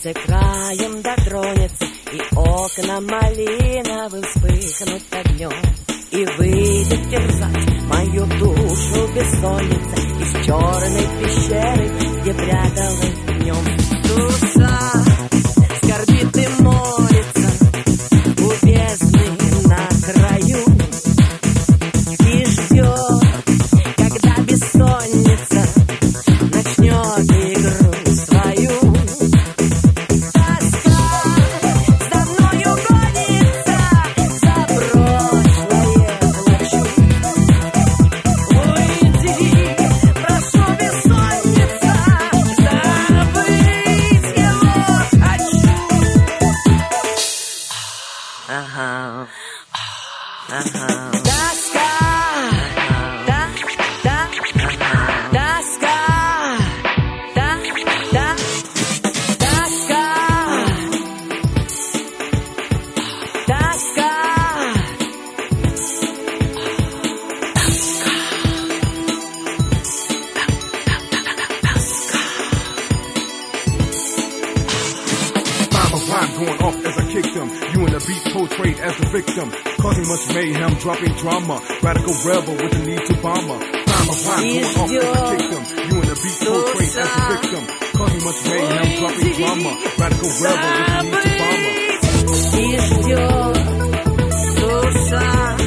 Солнце краем дотронется, и окна малиновым вспыхнут огнем. И выйдет терзать мою душу бессонница из черной пещеры, где пряталась днем. Душа скорбит и молится у бездны на краю и ждет, когда бессонница начнет игру свою. Ага, ага. Тоска, да, да, тоска, да, да, тоска, тоска, Rhyme going off as I kicked them. You and the beat portrayed as the victim, causing much mayhem, dropping drama. Radical rebel with the need to bomb her. Rhyme going off as I kicked them. You and the beat portrayed as the victim, causing much mayhem, dropping drama. Radical rebel with the need to bomb her. И ждет душа,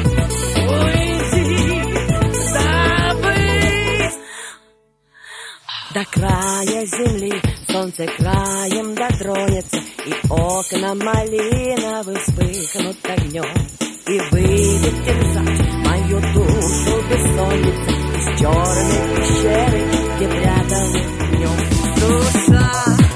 уйди, забыть. До края земли солнце краем дотронется, и окна малиновые вспыхнут огнем. И выйдет терзать мою душу бессонница из черной пещеры, где пряталась днем. Душа